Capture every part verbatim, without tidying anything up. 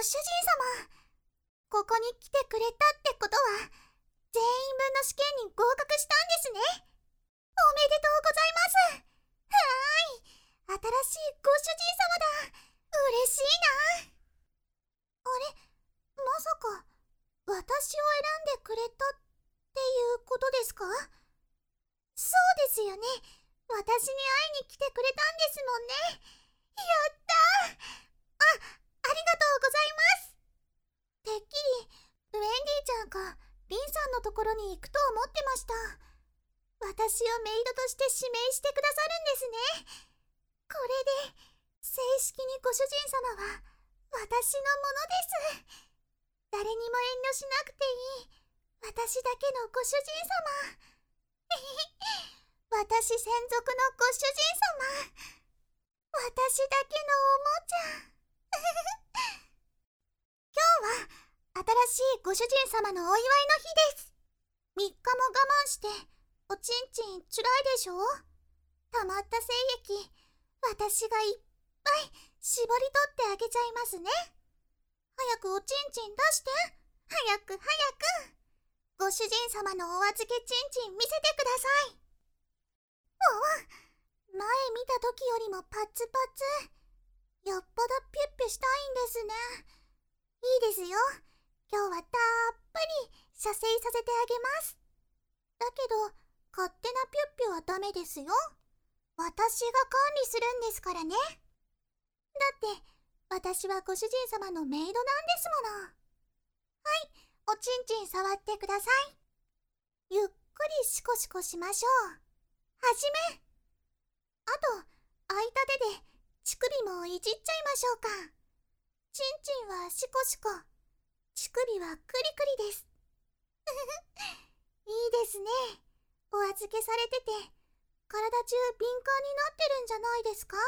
主人様、ここに来てくれたってことは全員分の試験に合格したんですね。おめでとうございます。はーい、新しいご主人様だ。嬉しいな。あれ、まさか私を選んでくれたっていうことですか？そうですよね。私に会いに来てくれたんですもんね。やったー。あ、ありがとうございます。てっきりウェンディちゃんかリンさんのところに行くと思ってました。私をメイドとして指名してくださるんですね。これで正式にご主人様は私のものです。誰にも遠慮しなくていい私だけのご主人様。私専属のご主人様。私だけのおもちゃ。今日は新しいご主人様のお祝いの日です。みっかも我慢しておちんちんつらいでしょ。たまった精液私がいっぱい絞り取ってあげちゃいますね。早くおちんちん出して。早く早く。ご主人様のお預けちんちん見せてください。お、前見た時よりもパツパツ。よっぽどピュッピュしたいんですね。いいですよ。今日はたっぷり射精させてあげます。だけど勝手なピュッピュはダメですよ。私が管理するんですからね。だって私はご主人様のメイドなんですもの。はい、おちんちん触ってください。ゆっくりシコシコしましょう。はじめ。あと空いた手で乳首もいじっちゃいましょうか。ちんちんはシコシコ、乳首はクリクリです。いいですね。お預けされてて体中敏感になってるんじゃないですか？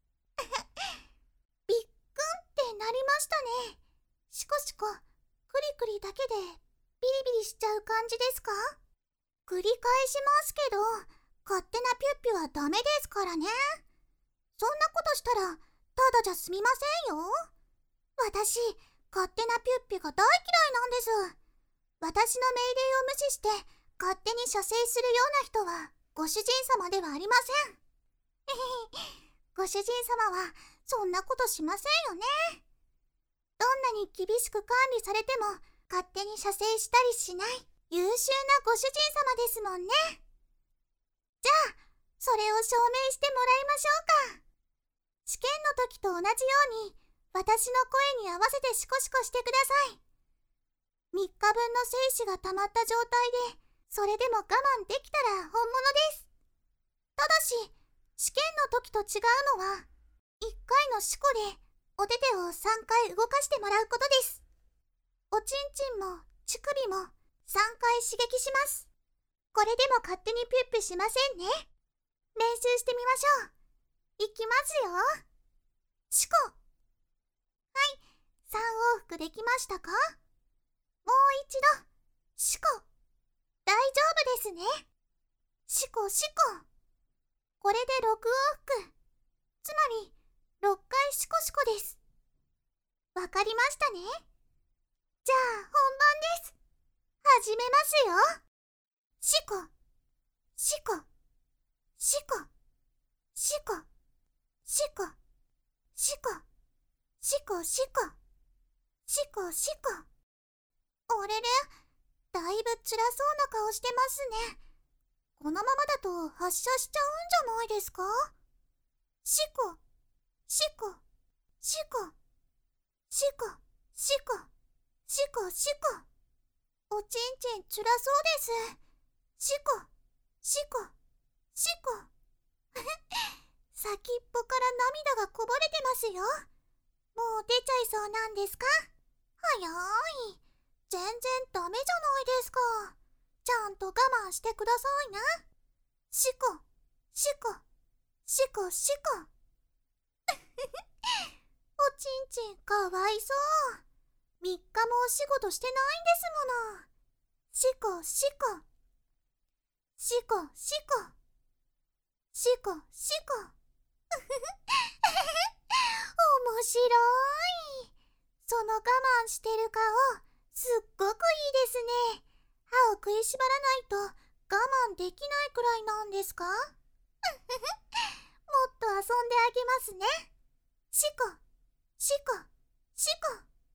びっくんってなりましたね。シコシコ、クリクリだけでビリビリしちゃう感じですか？繰り返しますけど、勝手なピュッピュはダメですからね。そんなことしたらただじゃ済みませんよ。私、勝手なピュッピュが大嫌いなんです。私の命令を無視して勝手に射精するような人はご主人様ではありません。ご主人様はそんなことしませんよね。どんなに厳しく管理されても勝手に射精したりしない優秀なご主人様ですもんね。じゃあそれを証明してもらいましょうか。試験の時と同じように私の声に合わせてシコシコしてください。みっかぶんの精子が溜まった状態でそれでも我慢できたら本物です。ただし試験の時と違うのはいっかいのシコでお手手をさんかい動かしてもらうことです。おちんちんも乳首もさんかい刺激します。これでも勝手にピュッピュしませんね。練習してみましょう。いきますよ。シコ。はい、さん往復できましたか？もう一度。シコ。大丈夫ですね。シコシコ。これでろく往復。つまりろっかいシコシコです。わかりましたね。じゃあ本番です。始めますよ。シコシコシコシコシコシコシコシコシコシコ。あれれ、だいぶ辛そうな顔してますね。このままだと発射しちゃうんじゃないですか？シコシコシコシコシコシコシコ。おちんちんつらそうです。シコシコシコ。先っぽから涙がこぼれてますよ。もう出ちゃいそうなんですか？早い。全然ダメじゃないですか。ちゃんと我慢してくださいね。シコシコシコシコ。おちんちんかわいそう。みっかもお仕事してないんですもの。シコシコシコシコシコシコ。面白い。 その我慢してる顔、すっごくいいですね。歯を食いしばらないと我慢できないくらいなんですか？もっと遊んであげますね。シコ、シコ、シコ。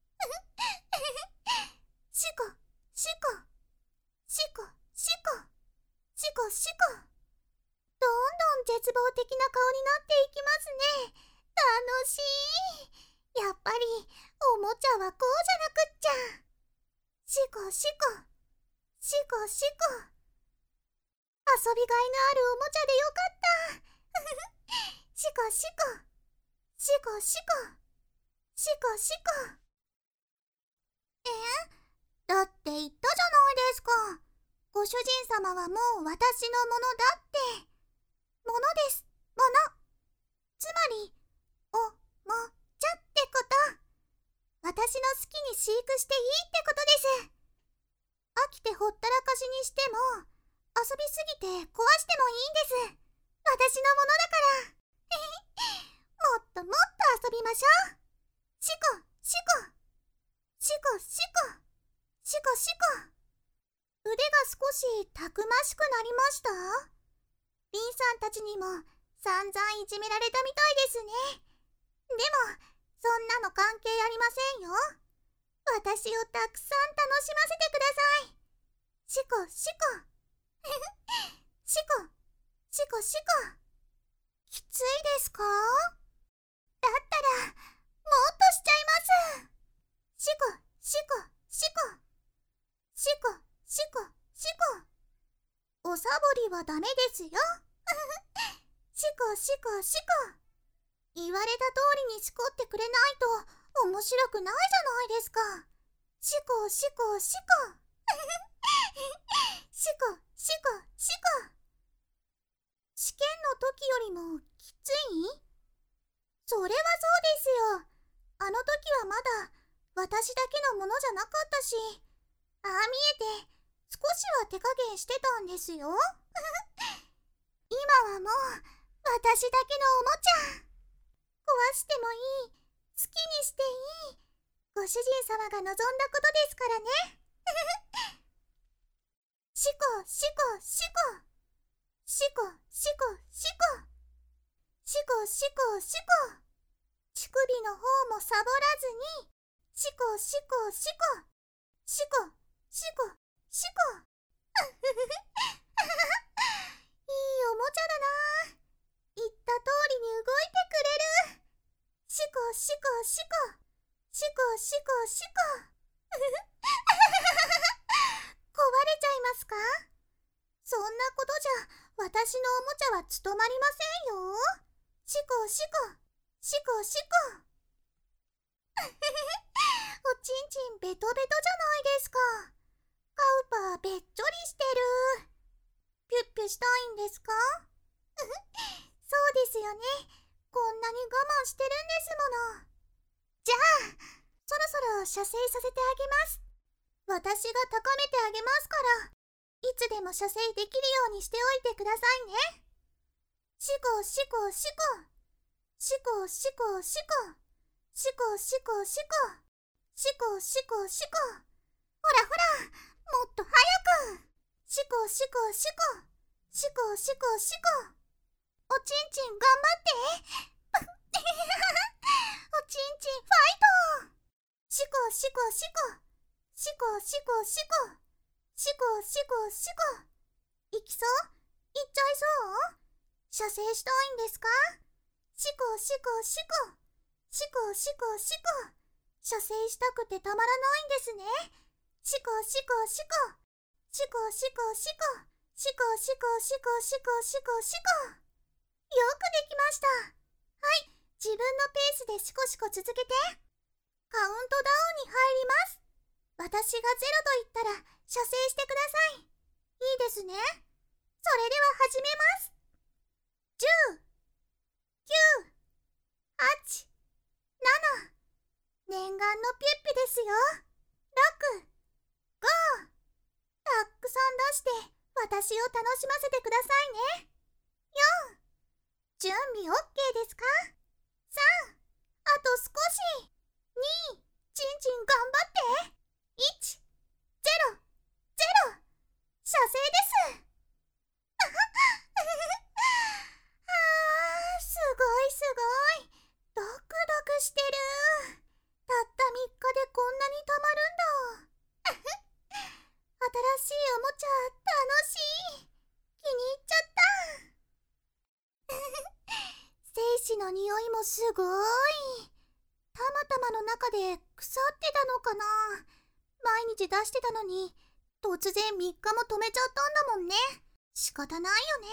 シコ、シコ、シコ、シコ、シコ、シコ。どんどん絶望的な顔になっていきますね。楽しい。やっぱりおもちゃはこうじゃなくっちゃ。シコシコ、シコシコ。遊びがいのあるおもちゃでよかった。シコシコ、シコシコ、シコシコ。え？だって言ったじゃないですか。ご主人様はもう私のものだって。ものです、もの。つまり、おもちゃってこと。私の好きに飼育していいってことです。飽きてほったらかしにしても、遊びすぎて壊してもいいんです。私のものだから。もっともっと遊びましょう。シコ、シコ、シコ、シコ、シコ、シコ。腕が少したくましくなりました？リンさんたちにも散々いじめられたみたいですね。でも、そんなの関係ありませんよ。私をたくさん楽しませてください。シコシコ。シコ、シコシコ。きついですか？だったら、もっとしちゃいます。シコ、シコ、シコ。シコ、シコ、シコ。おサボりはダメですよ。シコ、シコ、シコ。言われた通りにしこってくれないと面白くないじゃないですか。シコ、シコ、シコ。シコ、シコ、シコ。試験の時よりもきつい？それはそうですよ。あの時はまだ私だけのものじゃなかったし、ああ見えて少しは手加減してたんですよ。今はもう私だけのおもちゃ。壊してもいい、好きにしていい、ご主人様が望んだことですからね。シコシコシコ、シコシコシコ、シコシコシコ。乳首の方もサボらずに、シコシコシコ、シコシコシコ。いいおもちゃだな。言った通りに動いてくれる。シコシコシコ、シコシコシコ。壊れちゃいますか？そんなことじゃ私のおもちゃは務まりませんよ。シコシコ、シコシコ。おちんちんベトベトじゃないですか。カウパーべっちょりしてる。ピュッピュしたいんですか？そうですよね。こんなに我慢してるんですもの。じゃあ、そろそろ射精させてあげます。私が高めてあげますから、いつでも射精できるようにしておいてくださいね。シコシコシコ、シコシコシコ、シコシコシコ、シコシコシコ。ほらほら、もっと早く。シコシコシコ、シコシコシコ。おちんちん頑張って。おちんちんファイト。シコシコシコ、シコシコシコ、シコシコシコ。いきそう？いっちゃいそう？射精したいんですか？シコシコシコ、シコシコシコ。射精したくてたまらないんですね。シコシコシコ、シコシコシコ、シコシコシコシコシコシコ。よくできました。はい、自分のペースでシコシコ続けて。カウントダウンに入ります。私がゼロと言ったら射精してください。いいですね。それでは始めます。じゅう、きゅう、はち、なな。念願のピュッピュですよ。ろく、ご。たくさん出して私を楽しませてくださいね。よん。準備 オーケー ですか？さん。あと少し。に。沈中で腐ってたのかな。毎日出してたのに突然みっかも止めちゃったんだもんね。仕方ないよね。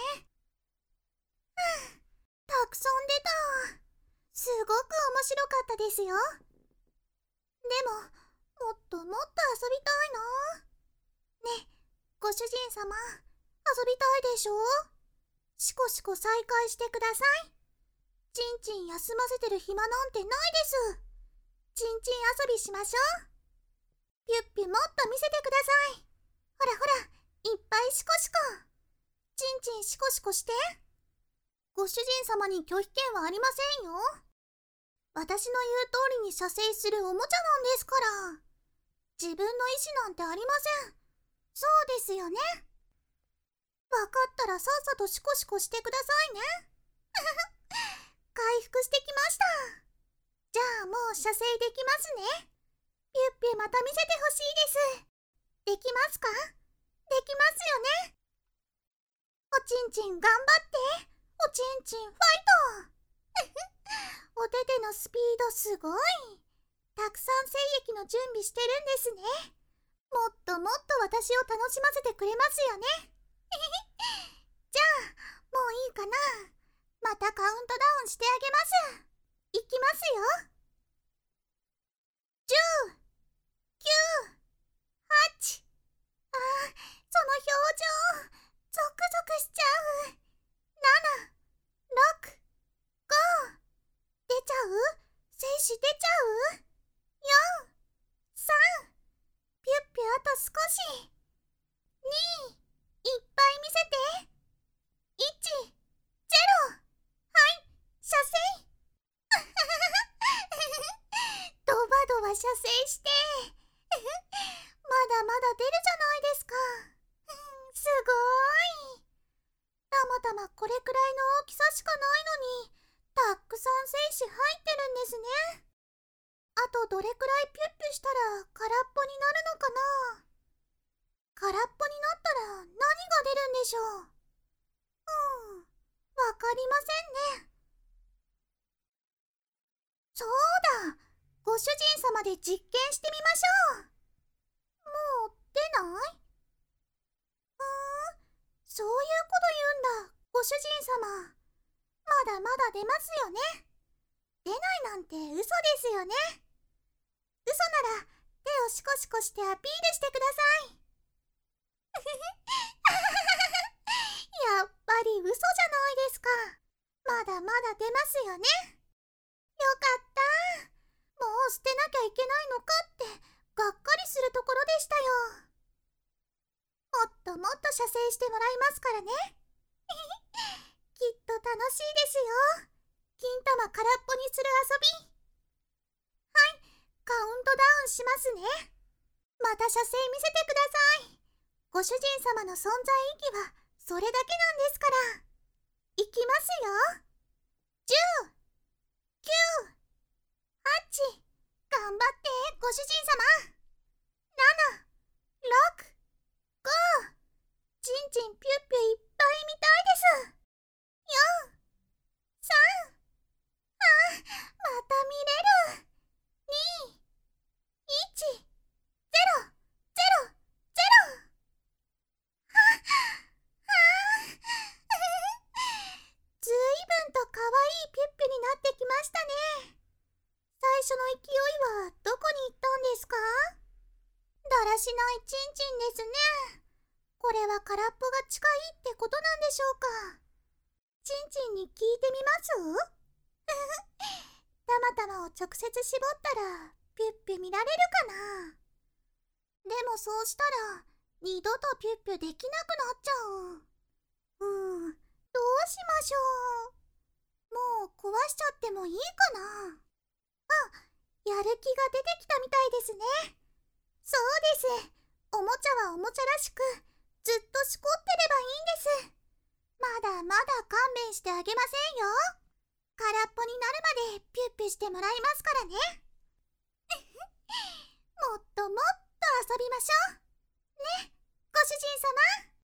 たくさん出た。すごく面白かったですよ。でももっともっと遊びたいな。ねえ、ご主人様、遊びたいでしょ。シコシコ再開してください。ちんちん休ませてる暇なんてないです。ちんちん遊びしましょう。ピュッピュもっと見せてください。ほらほら、いっぱいシコシコ。ちんちんシコシコして。ご主人様に拒否権はありませんよ。私の言う通りに射精するおもちゃなんですから。自分の意思なんてありません。そうですよね。わかったらさっさとシコシコしてくださいね。回復してきました。じゃあもう射精できますね。ピュッピュまた見せてほしいです。できますか？できますよね。おちんちん頑張って。おちんちんファイト。お手手のスピードすごい。たくさん精液の準備してるんですね。もっともっと私を楽しませてくれますよね。じゃあもういいかな。またカウントダウンしてあげます。いきますよ。じゅう、きゅう、はち。あー、その表情ゾクゾクしちゃう。なな、ろく、ご。出ちゃう？精子出ちゃう？ よん、さん。ピュッピュあと少し。に、いっぱい見せて。いち、ゼロ。はい、射精。ドバドバ射精して。まだまだ出るじゃないですか。すごーい。たまたまこれくらいの大きさしかないのに、たくさん精子入ってるんですね。あとどれくらいピュッピュしたら空っぽになるのかな。空っぽになったら何が出るんでしょう。うん、わかりませんね。そうだ、ご主人様で実験してみましょう。もう出ない？うーん、そういうこと言うんだ、ご主人様。まだまだ出ますよね。出ないなんて嘘ですよね。嘘なら手をシコシコしてアピールしてください。やっぱり嘘じゃないですか。まだまだ出ますよね。よかった。もう捨てなきゃいけないのかってがっかりするところでしたよ。もっともっと射精してもらいますからね。きっと楽しいですよ。金玉空っぽにする遊び。はい、カウントダウンしますね。また射精見せてください。ご主人様の存在意義はそれだけなんですから。いきますよ。じゅう、きゅう、はち。頑張ってご主人様。なな、ろく、ご。ちんちんピュッピュいっぱい見たいです。よん、さん。あ、また見れる。に、いち、ゼロ、ゼロ、ゼロ。ははずいぶんとかわいいピュッピュになってきましたね。最初の勢いはどこに行ったんですか？だらしないちんちんですね。これは空っぽが近いってことなんでしょうか。ちんちんに聞いてみます？たまたまを直接絞ったらピュッピュ見られるかな。でもそうしたら二度とピュッピュできなくなっちゃう。うーん、どうしましょう。もう壊しちゃってもいいかな。あ、やる気が出てきたみたいですね。そうです。おもちゃはおもちゃらしくずっとしこってればいいんです。まだまだ勘弁してあげませんよ。空っぽになるまでピュッピュしてもらいますからね。